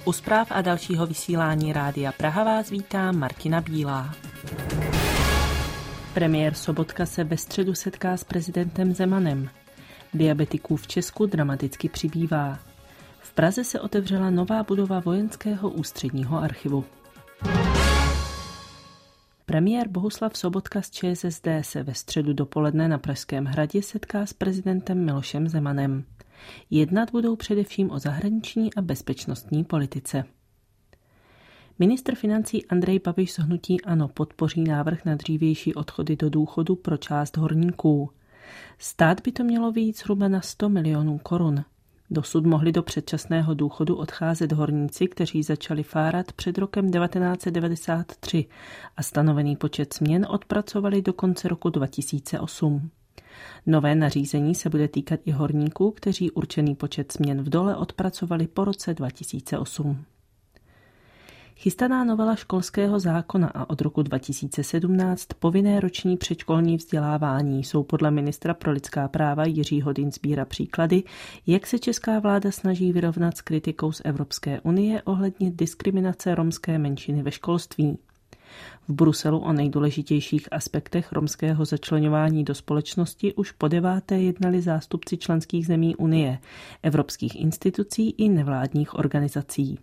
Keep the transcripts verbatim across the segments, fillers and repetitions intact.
U zpráv a dalšího vysílání Rádia Praha vás vítá Martina Bílá. Premiér Sobotka se ve středu setká s prezidentem Zemanem. Diabetiků v Česku dramaticky přibývá. V Praze se otevřela nová budova Vojenského ústředního archivu. Premiér Bohuslav Sobotka z ČSSD se ve středu dopoledne na Pražském hradě setká s prezidentem Milošem Zemanem. Jednat budou především o zahraniční a bezpečnostní politice. Ministr financí Andrej Babiš z hnutí ANO podpoří návrh na dřívější odchody do důchodu pro část horníků. Stát by to mělo vyjít zhruba na sto milionů korun. Dosud mohli do předčasného důchodu odcházet horníci, kteří začali fárat před rokem devatenáct set devadesát tři a stanovený počet směn odpracovali do konce roku dva tisíce osm. Nové nařízení se bude týkat i horníků, kteří určený počet směn v dole odpracovali po roce dva tisíce osm. Chystaná novela školského zákona a od roku dva tisíce sedmnáct povinné roční předškolní vzdělávání jsou podle ministra pro lidská práva Jiřího Dienstbiera příklady, jak se česká vláda snaží vyrovnat s kritikou z Evropské unie ohledně diskriminace romské menšiny ve školství. V Bruselu o nejdůležitějších aspektech romského začleňování do společnosti už po deváté jednali zástupci členských zemí Unie, evropských institucí i nevládních organizací.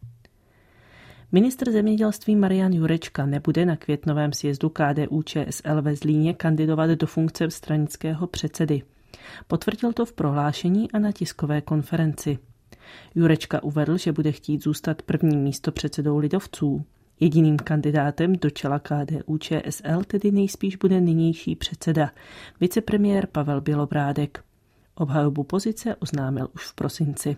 Ministr zemědělství Marian Jurečka nebude na květnovém sjezdu K D U Č S L ve Zlíně kandidovat do funkce stranického předsedy. Potvrdil to v prohlášení a na tiskové konferenci. Jurečka uvedl, že bude chtít zůstat prvním místopředsedou lidovců. Jediným kandidátem do čela K D U Č S L tedy nejspíš bude nynější předseda, vicepremiér Pavel Bělobrádek. Obhajobu pozice oznámil už v prosinci.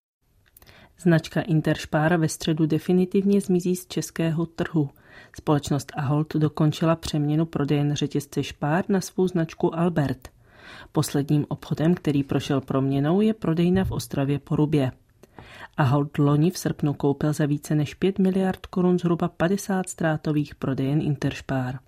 Značka Interspar ve středu definitivně zmizí z českého trhu. Společnost Ahold dokončila přeměnu prodejen řetězce Spar na svou značku Albert. Posledním obchodem, který prošel proměnou, je prodejna v Ostravě Porubě. Ahold loni v srpnu koupil za více než pět miliard korun zhruba padesát ztrátových prodejen Interspar.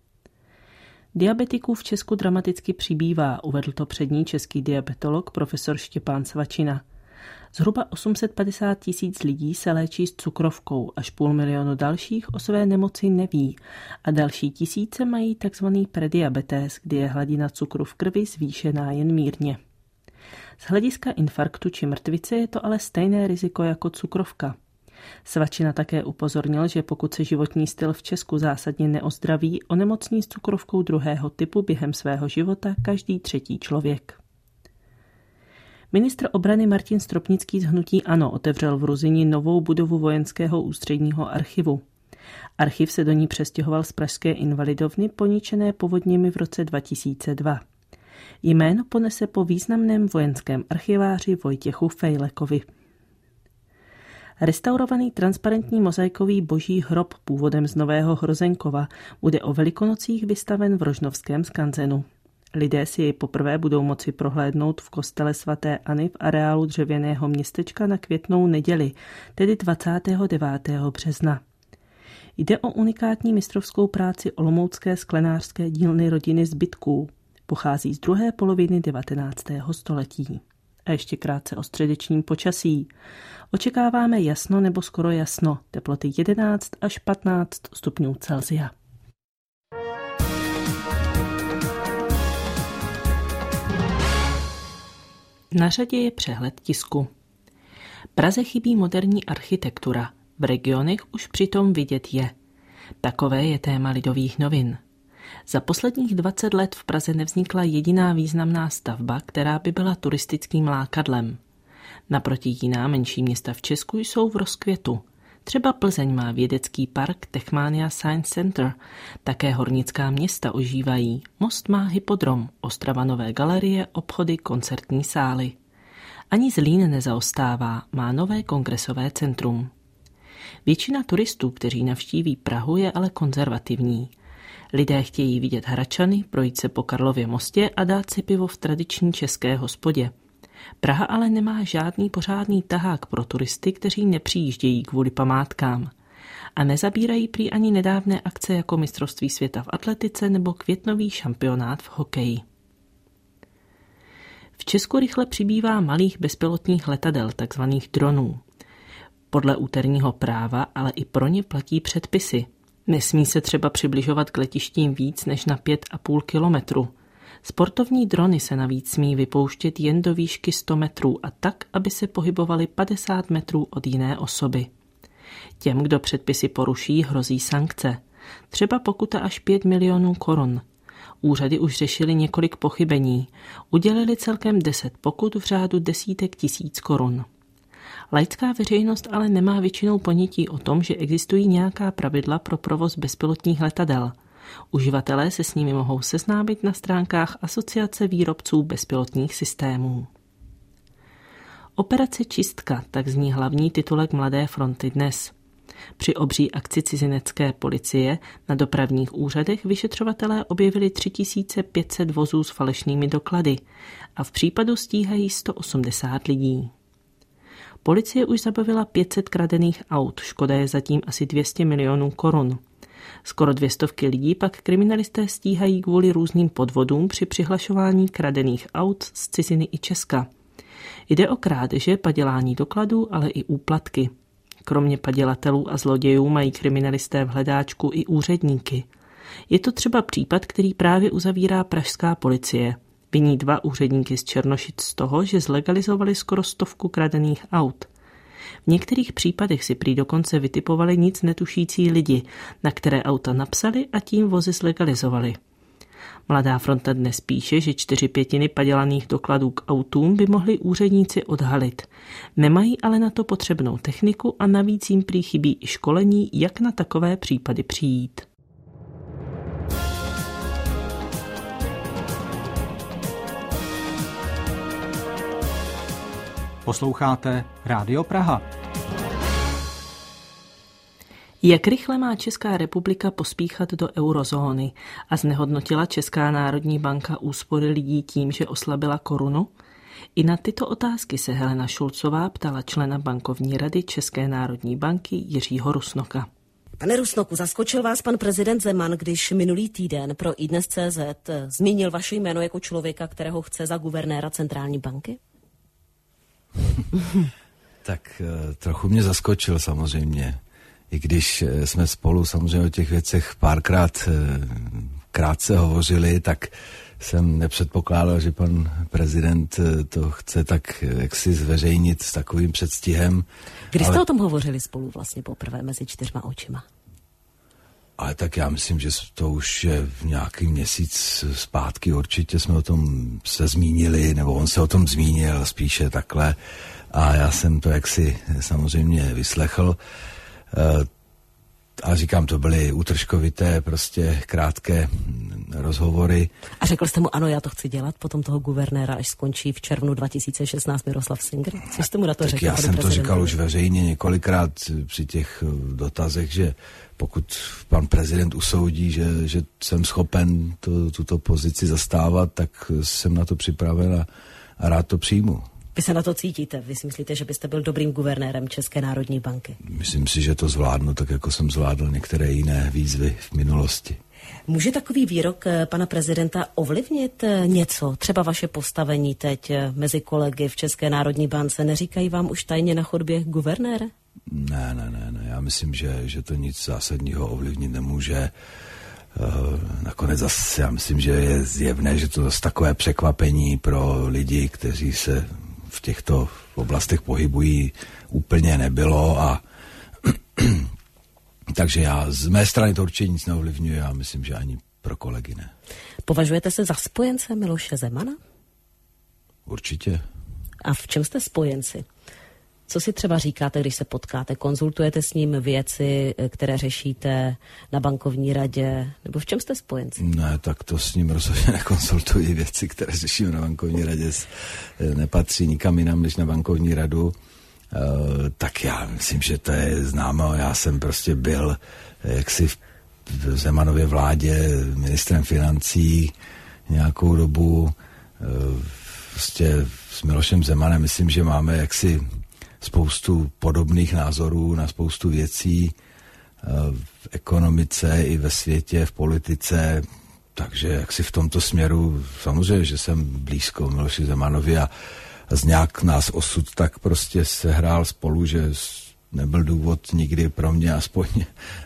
Diabetiků v Česku dramaticky přibývá, uvedl to přední český diabetolog profesor Štěpán Svačina. Zhruba osm set padesát tisíc lidí se léčí s cukrovkou, až půl milionu dalších o své nemoci neví a další tisíce mají tzv. Prediabetes, kdy je hladina cukru v krvi zvýšená jen mírně. Z hlediska infarktu či mrtvice je to ale stejné riziko jako cukrovka. Svačina také upozornil, že pokud se životní styl v Česku zásadně neozdraví, onemocní s cukrovkou druhého typu během svého života každý třetí člověk. Ministr obrany Martin Stropnický z hnutí ANO otevřel v Ruzyni novou budovu Vojenského ústředního archivu. Archiv se do ní přestěhoval z pražské invalidovny poničené povodněmi v roce dva tisíce dva. Jméno ponese po významném vojenském archiváři Vojtěchu Fejlekovi. Restaurovaný transparentní mozaikový boží hrob původem z Nového Hrozenkova bude o Velikonocích vystaven v Rožnovském skanzenu. Lidé si jej poprvé budou moci prohlédnout v kostele svaté Anny v areálu dřevěného městečka na Květnou neděli, tedy dvacátého devátého března. Jde o unikátní mistrovskou práci olomoucké sklenářské dílny rodiny Zbytků. Pochází z druhé poloviny devatenáctého století. A ještě krátce o středečním počasí. Očekáváme jasno nebo skoro jasno, teploty jedenáct až patnáct stupňů Celsia. Na řadě je přehled tisku. Praze chybí moderní architektura, v regionech už přitom vidět je. Takové je téma Lidových novin. Za posledních dvacet let v Praze nevznikla jediná významná stavba, která by byla turistickým lákadlem. Naproti jiná menší města v Česku jsou v rozkvětu. Třeba Plzeň má vědecký park Techmania Science Center, také hornická města ožívají, Most má hypodrom, Ostrava nové galerie, obchody, koncertní sály. Ani Zlín nezaostává, má nové kongresové centrum. Většina turistů, kteří navštíví Prahu, je ale konzervativní. Lidé chtějí vidět Hradčany, projít se po Karlově mostě a dát si pivo v tradiční české hospodě. Praha ale nemá žádný pořádný tahák pro turisty, kteří nepřijíždějí kvůli památkám. A nezabírají prý ani nedávné akce jako mistrovství světa v atletice nebo květnový šampionát v hokeji. V Česku rychle přibývá malých bezpilotních letadel, takzvaných dronů. Podle úterního práva ale i pro ně platí předpisy. Nesmí se třeba přibližovat k letištím víc než na pět a půl kilometru. Sportovní drony se navíc smí vypouštět jen do výšky sto metrů a tak, aby se pohybovaly padesát metrů od jiné osoby. Těm, kdo předpisy poruší, hrozí sankce. Třeba pokuta až pět milionů korun. Úřady už řešily několik pochybení. Udělili celkem deset pokut v řádu desítek tisíc korun. Laická veřejnost ale nemá většinou ponětí o tom, že existují nějaká pravidla pro provoz bezpilotních letadel. Uživatelé se s nimi mohou seznámit na stránkách Asociace výrobců bezpilotních systémů. Operace Čistka, tak zní hlavní titulek Mladé fronty dnes. Při obří akci cizinecké policie na dopravních úřadech vyšetřovatelé objevili tři tisíce pět set vozů s falešnými doklady a v případu stíhají sto osmdesát lidí. Policie už zabavila pět set kradených aut, škoda je zatím asi dvě stě milionů korun. Skoro dvě stovky lidí pak kriminalisté stíhají kvůli různým podvodům při přihlašování kradených aut z ciziny i Česka. Jde o krádeže, padělání dokladů, ale i úplatky. Kromě padělatelů a zlodějů mají kriminalisté v hledáčku i úředníky. Je to třeba případ, který právě uzavírá pražská policie. Viní dva úředníky z Černošic z toho, že zlegalizovali skoro stovku kradených aut. V některých případech si prý dokonce vytipovali nic netušící lidi, na které auta napsali a tím vozy zlegalizovali. Mladá fronta dnes píše, že čtyři pětiny padělaných dokladů k autům by mohli úředníci odhalit. Nemají ale na to potřebnou techniku a navíc jim prý chybí i školení, jak na takové případy přijít. Posloucháte Rádio Praha. Jak rychle má Česká republika pospíchat do eurozóny a znehodnotila Česká národní banka úspory lidí tím, že oslabila korunu? I na tyto otázky se Helena Šulcová ptala člena bankovní rady České národní banky Jiřího Rusnoka. Pane Rusnoku, zaskočil vás pan prezident Zeman, když minulý týden pro iDnes tečka cé zet zmínil vaše jméno jako člověka, kterého chce za guvernéra centrální banky? Tak trochu mě zaskočil samozřejmě. I když jsme spolu samozřejmě o těch věcech párkrát krátce hovořili, tak jsem nepředpokládal, že pan prezident to chce tak jaksi zveřejnit s takovým předstihem. Kdy jste ale... o tom hovořili spolu vlastně poprvé mezi čtyřma očima? Ale tak já myslím, že to už je v nějaký měsíc zpátky určitě jsme o tom se zmínili, nebo on se o tom zmínil spíše takhle a já jsem to jaksi samozřejmě vyslechl. A říkám, to byly útržkovité, prostě krátké rozhovory. A řekl jste mu, ano, já to chci dělat, potom toho guvernéra, až skončí v červnu dva tisíce šestnáct Miroslav Singer? Co jste mu na to řekl? Já jsem to říkal už veřejně několikrát při těch dotazech, že pokud pan prezident usoudí, že, že jsem schopen to, tuto pozici zastávat, tak jsem na to připraven a, a rád to přijmu. Vy se na to cítíte? Vy si myslíte, že byste byl dobrým guvernérem České národní banky? Myslím si, že to zvládnu, tak jako jsem zvládl některé jiné výzvy v minulosti. Může takový výrok pana prezidenta ovlivnit něco? Třeba vaše postavení teď mezi kolegy v České národní bance? Neříkají vám už tajně na chodbě guvernére? Ne, ne, ne, ne. Já myslím, že, že to nic zásadního ovlivnit nemůže. Nakonec zase já myslím, že je zjevné, že to zase takové překvapení pro lidi, kteří se v těchto oblastech pohybují, úplně nebylo a takže já z mé strany to určitě nic neovlivňuje a myslím, že ani pro kolegy ne. Považujete se za spojence Miloše Zemana? Určitě. A v čem jste spojenci? Co si třeba říkáte, když se potkáte? Konzultujete s ním věci, které řešíte na bankovní radě? Nebo v čem jste spojenci? Ne, tak to s ním rozhodně nekonzultuji. Věci, které řešíme na bankovní radě, nepatří nikam jinam než na bankovní radu. Uh, tak já myslím, že to je známo. Já jsem prostě byl jaksi v Zemanově vládě ministrem financí nějakou dobu. Uh, prostě s Milošem Zemanem myslím, že máme jaksi spoustu podobných názorů na spoustu věcí v ekonomice i ve světě, v politice, takže jak si v tomto směru samozřejmě, že jsem blízko Miloši Zemanovi a z nějak nás osud tak prostě sehrál spolu, že nebyl důvod nikdy pro mě aspoň e,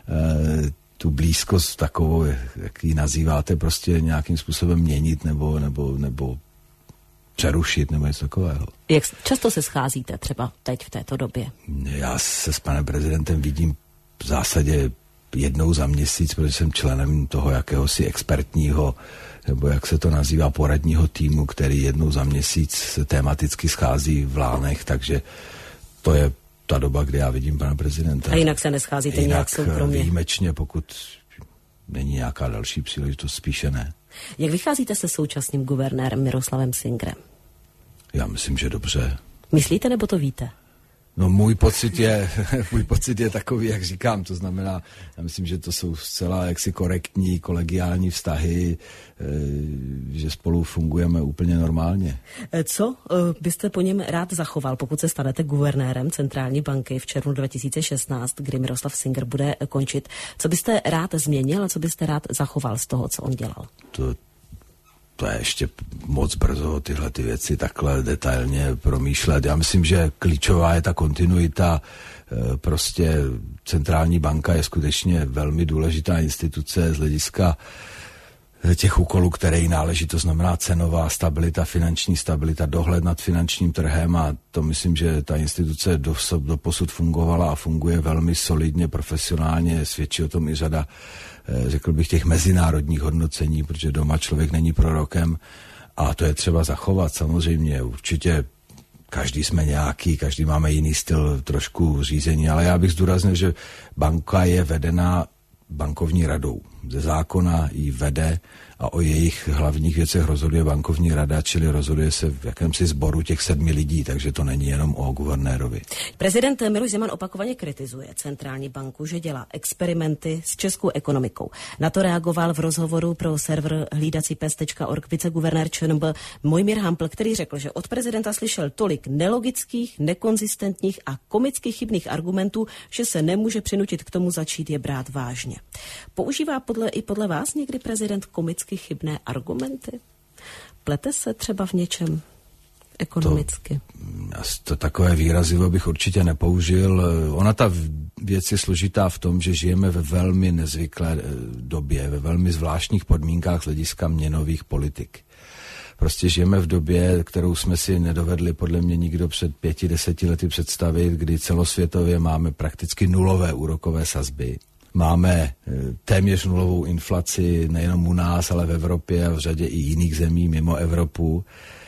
tu blízkost takovou, jak ji nazýváte, prostě nějakým způsobem měnit nebo, nebo, nebo přerušit nebo něco takového. Jak často se scházíte třeba teď v této době? Já se s panem prezidentem vidím v zásadě jednou za měsíc, protože jsem členem toho jakéhosi expertního, nebo jak se to nazývá, poradního týmu, který jednou za měsíc se tematicky schází v Lánech, takže to je ta doba, kdy já vidím pana prezidenta. A jinak se nescházíte jinak nějak soukromě? Výjimečně, pokud není nějaká další příležitost, spíše ne. Jak vycházíte se současným guvernérem Miroslavem Singrem? Já myslím, že dobře. Myslíte, nebo to víte? No můj pocit je, můj pocit je takový, jak říkám, to znamená, já myslím, že to jsou zcela jaksi korektní, kolegiální vztahy, že spolu fungujeme úplně normálně. Co byste po něm rád zachoval, pokud se stanete guvernérem Centrální banky v červnu dva tisíce šestnáct, kdy Miroslav Singer bude končit? Co byste rád změnil a co byste rád zachoval z toho, co on dělal? To To je ještě moc brzo tyhle ty věci takhle detailně promýšlet. Já myslím, že klíčová je ta kontinuita. Prostě centrální banka je skutečně velmi důležitá instituce z hlediska těch úkolů, které jí náleží, to znamená cenová stabilita, finanční stabilita, dohled nad finančním trhem, a to myslím, že ta instituce doposud fungovala a funguje velmi solidně, profesionálně, svědčí o tom i řada, řekl bych, těch mezinárodních hodnocení, protože doma člověk není prorokem a to je třeba zachovat samozřejmě. Určitě každý jsme nějaký, každý máme jiný styl trošku řízení, ale já bych zdůraznil, že banka je vedena bankovní radou. Ze zákona ji vede a o jejich hlavních věcech rozhoduje bankovní rada, čili rozhoduje se v jakémsi sboru těch sedmi lidí, takže to není jenom o guvernérovi. Prezident Miloš Zeman opakovaně kritizuje centrální banku, že dělá experimenty s českou ekonomikou. Na to reagoval v rozhovoru pro server hlídací pes tečka org viceguvernér ČNB Mojmír Hampl, který řekl, že od prezidenta slyšel tolik nelogických, nekonzistentních a komicky chybných argumentů, že se nemůže přinutit k tomu začít je brát vážně. Používá podle, i podle vás někdy prezident komicky chybné argumenty? Plete se třeba v něčem ekonomicky? To, to takové výrazivo bych určitě nepoužil. Ona ta věc je složitá v tom, že žijeme ve velmi nezvyklé době, ve velmi zvláštních podmínkách z hlediska měnových politik. Prostě žijeme v době, kterou jsme si nedovedli podle mě nikdo před pěti, deseti lety představit, kdy celosvětově máme prakticky nulové úrokové sazby. Máme téměř nulovou inflaci nejenom u nás, ale v Evropě a v řadě i jiných zemí mimo Evropu.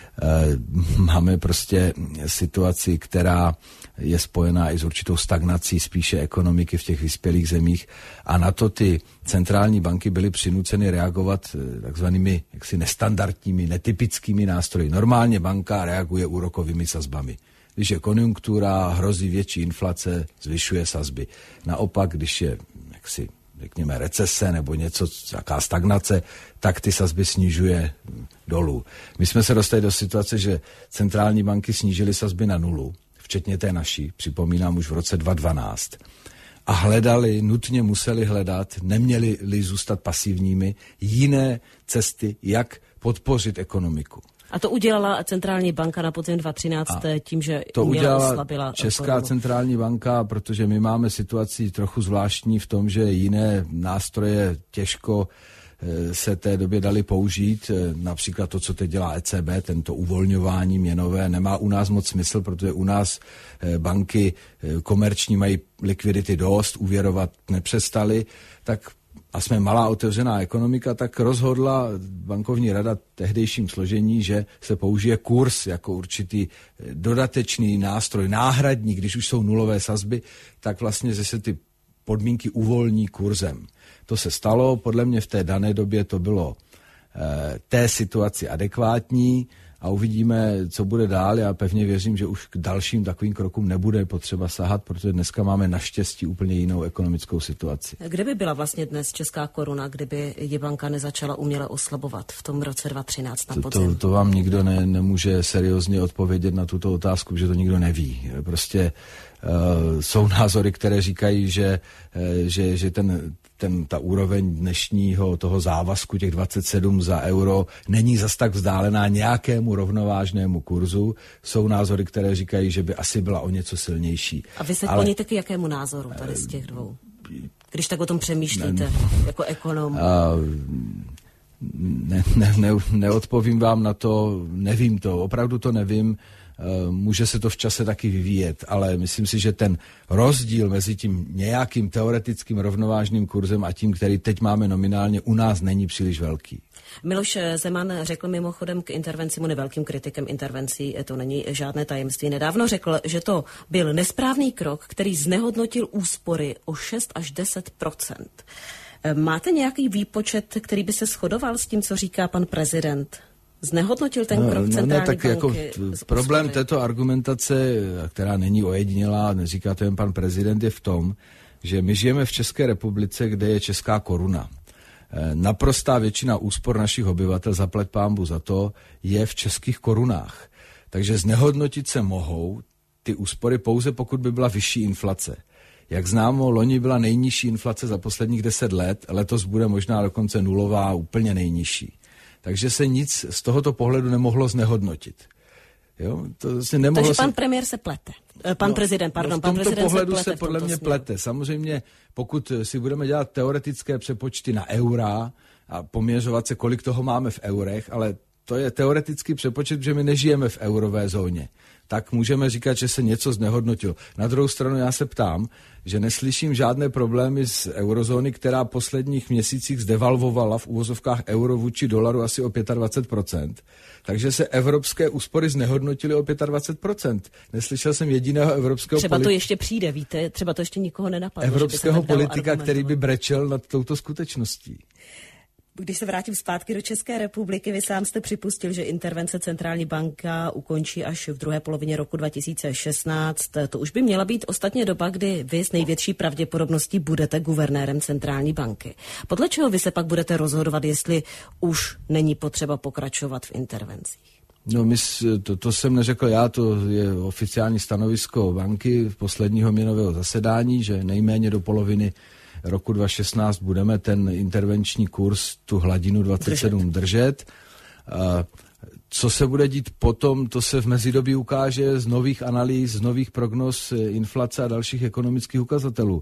Máme prostě situaci, která je spojená i s určitou stagnací spíše ekonomiky v těch vyspělých zemích, a na to ty centrální banky byly přinuceny reagovat takzvanými jaksi nestandardními, netypickými nástroji. Normálně banka reaguje úrokovými sazbami. Když je konjunktura, hrozí větší inflace, zvyšuje sazby. Naopak, když je jaksi, řekněme, recese nebo něco, jaká stagnace, tak ty sazby snižuje dolů. My jsme se dostali do situace, že centrální banky snížily sazby na nulu, včetně té naší, připomínám už v roce dva tisíce dvanáct. A hledali, nutně museli hledat, neměli-li zůstat pasivními, jiné cesty, jak podpořit ekonomiku. A to udělala centrální banka na podzim dva tisíce třináct a tím, že to udělala oslabila Česká korunu. centrální banka, protože my máme situaci trochu zvláštní v tom, že jiné nástroje těžko se té době dali použít. Například to, co teď dělá E C B, tento uvolňování měnové, nemá u nás moc smysl, protože u nás banky komerční mají likvidity dost, úvěrovat nepřestali, tak a jsme malá otevřená ekonomika, tak rozhodla bankovní rada tehdejším složení, že se použije kurz jako určitý dodatečný nástroj, náhradní, když už jsou nulové sazby, tak vlastně, že se ty podmínky uvolní kurzem. To se stalo, podle mě v té dané době to bylo e, té situaci adekvátní a uvidíme, co bude dál. Já pevně věřím, že už k dalším takovým krokům nebude potřeba sahat, protože dneska máme naštěstí úplně jinou ekonomickou situaci. Kde by byla vlastně dnes česká koruna, kdyby je banka nezačala uměle oslabovat v tom roce dva tisíce třináct na podzim? To, to, to vám nikdo ne, nemůže seriózně odpovědět na tuto otázku, že to nikdo neví. Prostě jsou názory, které říkají, že, že, že ten, ten, ta úroveň dnešního toho závazku těch dvacet sedm za euro není zas tak vzdálená nějakému rovnovážnému kurzu. Jsou názory, které říkají, že by asi byla o něco silnější. A vy se Ale... kloníte k jakému názoru tady z těch dvou? Když tak o tom přemýšlíte ne, jako ekonom. Uh, ne, ne, ne, neodpovím vám na to, nevím to, opravdu to nevím. Může se to v čase taky vyvíjet, ale myslím si, že ten rozdíl mezi tím nějakým teoretickým rovnovážným kurzem a tím, který teď máme nominálně, u nás není příliš velký. Miloš Zeman řekl mimochodem k intervencím, on je velkým kritikem intervencí, to není žádné tajemství. Nedávno řekl, že to byl nesprávný krok, který znehodnotil úspory o šest až deset procent. Máte nějaký výpočet, který by se shodoval s tím, co říká pan prezident? Znehodnotil ten krok no, centrální no, tak banky? Jako problém této argumentace, která není ojedinělá, neříká to jen pan prezident, je v tom, že my žijeme v České republice, kde je česká koruna. Naprostá většina úspor našich obyvatel, zaplať pánbu za to, je v českých korunách. Takže znehodnotit se mohou ty úspory pouze, pokud by byla vyšší inflace. Jak známo, loni byla nejnižší inflace za posledních deset let, letos bude možná dokonce nulová, úplně nejnižší. Takže se nic z tohoto pohledu nemohlo znehodnotit. Jo? To vlastně nemohlo Takže se... pan premiér se plete. Pan no, prezident, pardon. No v pan tomto prezident pohledu se, se podle mě směru. plete. Samozřejmě, pokud si budeme dělat teoretické přepočty na eura a poměřovat se, kolik toho máme v eurech, ale to je teoretický přepočet, že my nežijeme v eurové zóně, tak můžeme říkat, že se něco znehodnotilo. Na druhou stranu já se ptám, že neslyším žádné problémy z eurozóny, která v posledních měsících zdevalvovala v uvozovkách euro vůči dolaru asi o dvacet pět procent. Takže se evropské úspory znehodnotily o dvacet pět procent. Neslyšel jsem jediného evropského Třeba politi- to ještě přijde, víte, třeba to ještě nikoho nenapadlo. Evropského politika, který by brečel nad touto skutečností. Když se vrátím zpátky do České republiky, vy sám jste připustil, že intervence centrální banka ukončí až v druhé polovině roku dva tisíce šestnáct. To už by měla být ostatně doba, kdy vy s největší pravděpodobností budete guvernérem centrální banky. Podle čeho vy se pak budete rozhodovat, jestli už není potřeba pokračovat v intervencích? No, my, to, to jsem neřekl já, to je oficiální stanovisko banky v posledního měnového zasedání, že nejméně do poloviny roku dva tisíce šestnáct budeme ten intervenční kurz, tu hladinu dvacet sedm držet. držet. Co se bude dít potom, to se v mezidobí ukáže z nových analýz, z nových prognóz inflace a dalších ekonomických ukazatelů.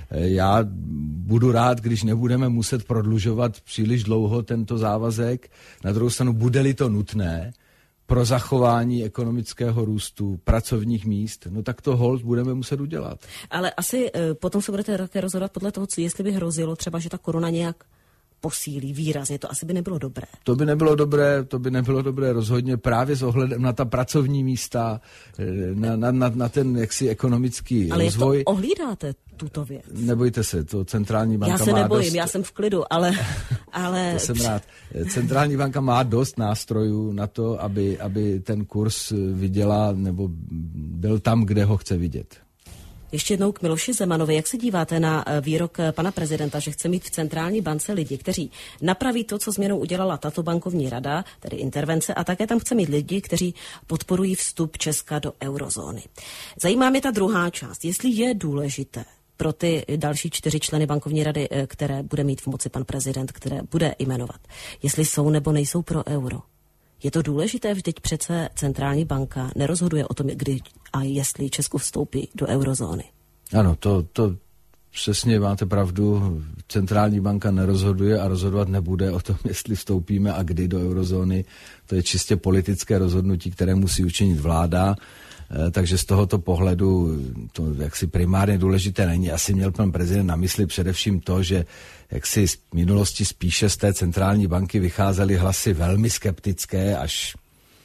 Já budu rád, když nebudeme muset prodlužovat příliš dlouho tento závazek. Na druhou stranu, bude-li to nutné pro zachování ekonomického růstu, pracovních míst, no tak to holt budeme muset udělat. Ale asi e, potom se budete také rozhodovat podle toho, co jestli by hrozilo třeba, že ta koruna nějak posílí výrazně, to asi by nebylo dobré. To by nebylo dobré, to by nebylo dobré rozhodně právě s ohledem na ta pracovní místa, na, na, na, na ten jaksi ekonomický ale rozvoj. Ale jak to ohlídáte, tuto věc? Nebojte se, to centrální banka má dost... Já se nebojím, dost... já jsem v klidu, ale... ale... To jsem rád. Centrální banka má dost nástrojů na to, aby, aby ten kurz viděla nebo byl tam, kde ho chce vidět. Ještě jednou k Miloši Zemanovi. Jak se díváte na výrok pana prezidenta, že chce mít v centrální bance lidi, kteří napraví to, co změnou udělala tato bankovní rada, tedy intervence, a také tam chce mít lidi, kteří podporují vstup Česka do eurozóny. Zajímá mě ta druhá část, jestli je důležité pro ty další čtyři členy bankovní rady, které bude mít v moci pan prezident, které bude jmenovat, jestli jsou nebo nejsou pro euro. Je to důležité, vždyť přece centrální banka nerozhoduje o tom, kdy a jestli Česko vstoupí do eurozóny. Ano, to, to přesně máte pravdu. Centrální banka nerozhoduje a rozhodovat nebude o tom, jestli vstoupíme a kdy do eurozóny. To je čistě politické rozhodnutí, které musí učinit vláda. Takže z tohoto pohledu to jaksi primárně důležité není. Asi měl pan prezident na mysli především to, že jaksi z minulosti spíše z té centrální banky vycházely hlasy velmi skeptické, až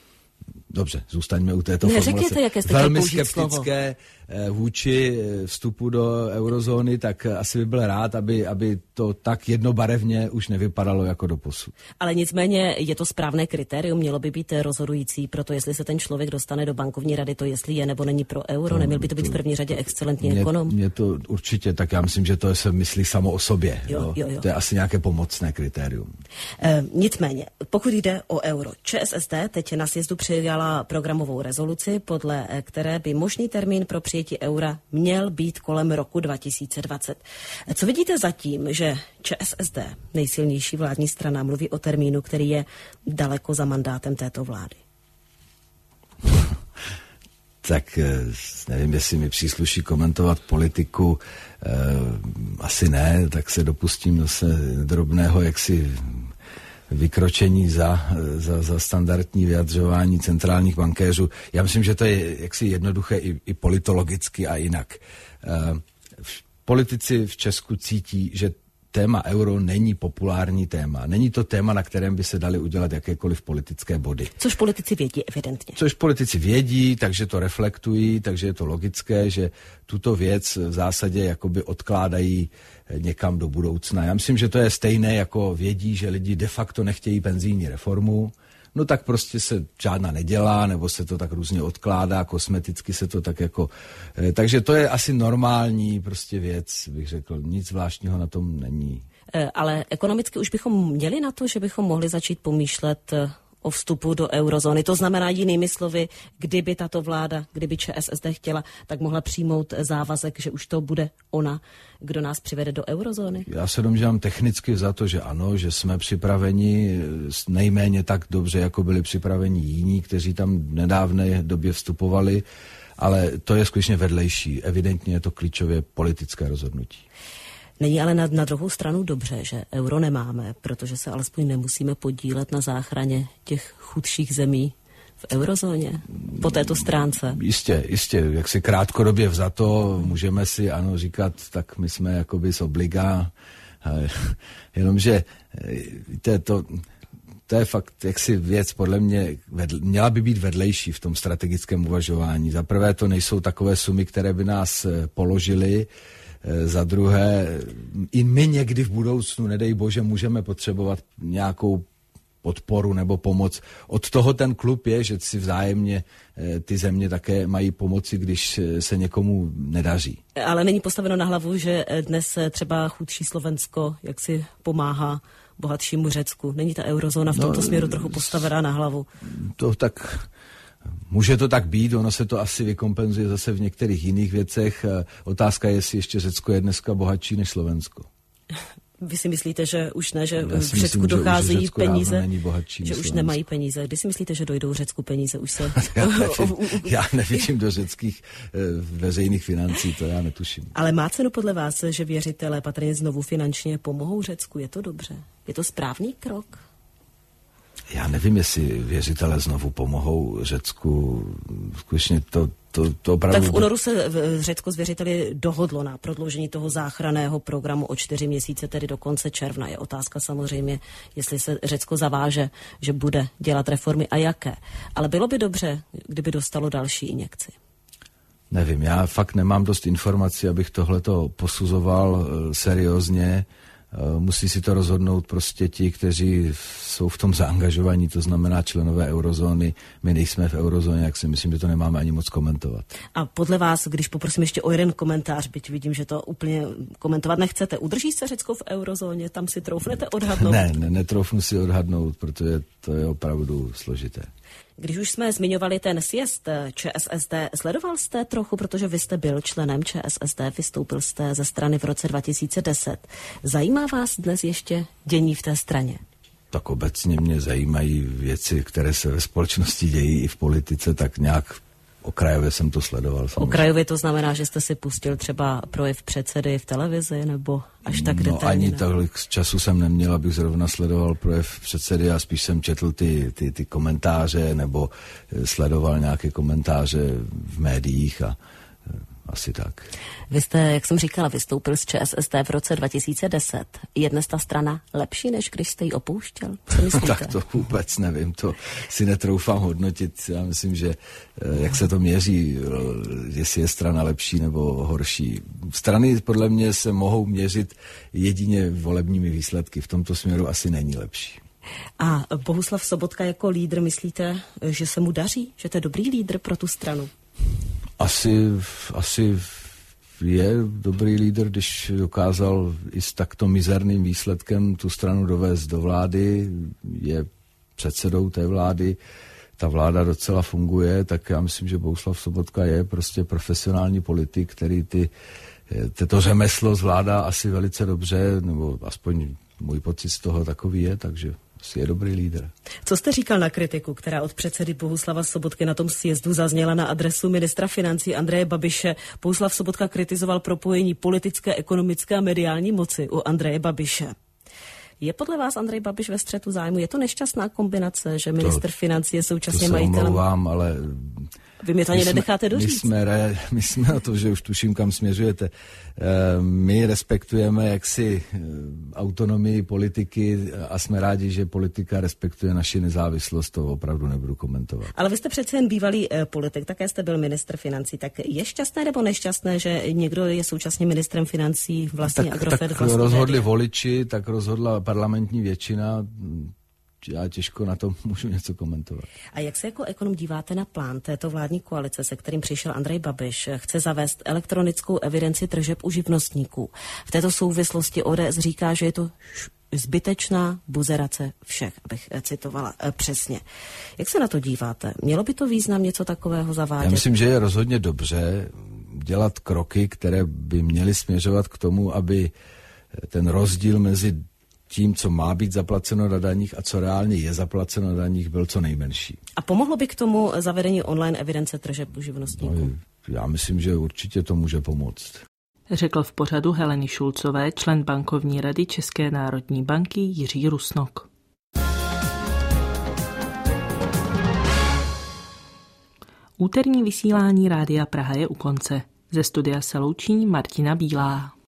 dobře, zůstaňme u této formulace. Jaké jste velmi skeptické slovo. Vůči vstupu do eurozóny, tak asi by byl rád, aby, aby to to tak jednobarevně už nevypadalo jako doposud. Ale nicméně je to správné kritérium, mělo by být rozhodující pro to, jestli se ten člověk dostane do bankovní rady, to jestli je nebo není pro euro, neměl by to být v první řadě excelentní mě, ekonom? Mě to určitě, tak já myslím, že to se myslí samo o sobě. Jo, jo, jo. To je asi nějaké pomocné kritérium. E, nicméně, pokud jde o euro, ČSSD teď na sjezdu přijala programovou rezoluci, podle které by možný termín pro přijetí eura měl být kolem roku dva tisíce dvacet. Co vidíte zatím, že ČSSD, nejsilnější vládní strana, mluví o termínu, který je daleko za mandátem této vlády? Tak nevím, jestli mi přísluší komentovat politiku, e, asi ne, tak se dopustím zase drobného jaksi vykročení za, za, za standardní vyjadřování centrálních bankéřů. Já myslím, že to je jaksi jednoduché i, i politologicky a jinak. E, politici v Česku cítí, že téma euro není populární téma. Není to téma, na kterém by se daly udělat jakékoliv politické body. Což politici vědí, evidentně. Což politici vědí, takže to reflektují, takže je to logické, že tuto věc v zásadě jakoby odkládají někam do budoucna. Já myslím, že to je stejné, jako vědí, že lidi de facto nechtějí penzijní reformu, no tak prostě se žádná nedělá, nebo se to tak různě odkládá, kosmeticky se to tak jako... Eh, takže to je asi normální prostě věc, bych řekl. Nic zvláštního na tom není. E, ale ekonomicky už bychom měli na to, že bychom mohli začít pomýšlet o vstupu do eurozóny. To znamená jinými slovy, kdyby tato vláda, kdyby ČSSD chtěla, tak mohla přijmout závazek, že už to bude ona, kdo nás přivede do eurozóny? Já se domnívám technicky za to, že ano, že jsme připraveni nejméně tak dobře, jako byli připraveni jiní, kteří tam v nedávné době vstupovali, ale to je skutečně vedlejší. Evidentně je to klíčové politické rozhodnutí. Není ale na, na druhou stranu dobře, že euro nemáme, protože se alespoň nemusíme podílet na záchraně těch chudších zemí v eurozóně po této stránce. Jistě, jistě, jak si krátkodobě vzato můžeme si ano říkat, tak my jsme jakoby z obliga, jenomže víte, to, to je fakt jaksi věc podle mě, vedl, měla by být vedlejší v tom strategickém uvažování. Za prvé to nejsou takové sumy, které by nás položily. Za druhé, i my někdy v budoucnu, nedej bože, můžeme potřebovat nějakou podporu nebo pomoc. Od toho ten klub je, že si vzájemně ty země také mají pomoci, když se někomu nedaří. Ale není postaveno na hlavu, že dnes třeba chudší Slovensko jak si pomáhá bohatšímu Řecku. Není ta eurozóna v tomto no, směru trochu postavená na hlavu? To tak... Může to tak být, ono se to asi vykompenzuje zase v některých jiných věcech. Otázka je, jestli ještě Řecko je dneska bohatší než Slovensko. Vy si myslíte, že už ne, že v Řecku myslím, dochází že už peníze, bohatší, že už Slovensko. Nemají peníze. Kdy si myslíte, že dojdou Řecku peníze? Už se... já, nevím, já nevidím do řeckých e, veřejných financí, to já netuším. Ale má cenu podle vás, že věřitelé patrně znovu finančně pomohou Řecku? Je to dobře? Je to správný krok? Já nevím, jestli věřitelé znovu pomohou Řecku. Skutečně to, to, to opravdu... Tak v únoru se v Řecko s věřiteli dohodlo na prodloužení toho záchranného programu o čtyři měsíce, tedy do konce června. Je otázka samozřejmě, jestli se Řecko zaváže, že bude dělat reformy a jaké. Ale bylo by dobře, kdyby dostalo další injekci. Nevím, já fakt nemám dost informací, abych tohleto posuzoval seriózně. Musí si to rozhodnout prostě ti, kteří jsou v tom zaangažovaní, to znamená členové eurozóny. My nejsme v eurozóně, jak si myslím, že to nemáme ani moc komentovat. A podle vás, když poprosím ještě o jeden komentář, byť vidím, že to úplně komentovat nechcete, udrží se Řecko v eurozóně? Tam si troufnete odhadnout? Ne, ne, netroufnu si odhadnout, protože to je opravdu složité. Když už jsme zmiňovali ten sjezd ČSSD, sledoval jste trochu, protože vy jste byl členem ČSSD, vystoupil jste ze strany v roce dva tisíce deset. Zajímá vás dnes ještě dění v té straně? Tak obecně mě zajímají věci, které se ve společnosti dějí i v politice, tak nějak okrajově jsem to sledoval. Samozřejmě. Okrajově to znamená, že jste si pustil třeba projev předsedy v televizi, nebo až tak detailně? No ani tolik času jsem neměl, abych zrovna sledoval projev předsedy a spíš jsem četl ty, ty, ty komentáře nebo sledoval nějaké komentáře v médiích a Asi tak. Vy jste, jak jsem říkala, vystoupil z ČSSD v roce dva tisíce deset. Je dnes ta strana lepší, než když jste ji opouštěl? Co myslíte? Tak to vůbec nevím, to si netroufám hodnotit. Já myslím, že jak se to měří, jestli je strana lepší nebo horší. Strany podle mě se mohou měřit jedině volebními výsledky. V tomto směru asi není lepší. A Bohuslav Sobotka jako lídr, myslíte, že se mu daří? Že to je dobrý lídr pro tu stranu? Asi, asi je dobrý lídr, když dokázal i s takto mizerným výsledkem tu stranu dovést do vlády, je předsedou té vlády, ta vláda docela funguje, tak já myslím, že Bohuslav Sobotka je prostě profesionální politik, který ty, to řemeslo zvládá asi velice dobře, nebo aspoň můj pocit z toho takový je, takže asi je dobrý lídr. Co jste říkal na kritiku, která od předsedy Bohuslava Sobotky na tom sjezdu zazněla na adresu ministra financí Andreje Babiše? Bohuslav Sobotka kritizoval propojení politické, ekonomické a mediální moci u Andreje Babiše. Je podle vás Andrej Babiš ve střetu zájmu? Je to nešťastná kombinace, že ministr to, financí je současně to majitelem? Omlouvám, ale vy mě to ani nenecháte doříct. My jsme, re, my jsme na to, že už tuším, kam směřujete. My respektujeme jaksi autonomii politiky a jsme rádi, že politika respektuje naši nezávislost, to opravdu nebudu komentovat. Ale vy jste přece jen bývalý politik, také jste byl ministr financí, tak je šťastné nebo nešťastné, že někdo je současně ministrem financí vlastní tak, Agrofert? Tak vlastní rozhodli média. voliči, tak rozhodla parlamentní většina. Já těžko na to můžu něco komentovat. A jak se jako ekonom díváte na plán této vládní koalice, se kterým přišel Andrej Babiš? Chce zavést elektronickou evidenci tržeb u živnostníků. V této souvislosti O D S říká, že je to zbytečná buzerace všech, abych citovala e, přesně. Jak se na to díváte? Mělo by to význam něco takového zavádět? Já myslím, že je rozhodně dobře dělat kroky, které by měly směřovat k tomu, aby ten rozdíl mezi tím, co má být zaplaceno na daních a co reálně je zaplaceno na daních, byl co nejmenší. A pomohlo by k tomu zavedení online evidence tržeb u živnostníků? No, já myslím, že určitě to může pomoct. Řekl v pořadu Heleny Šulcové člen bankovní rady České národní banky Jiří Rusnok. Úterní vysílání Rádia Praha je u konce. Ze studia se loučí Martina Bílá.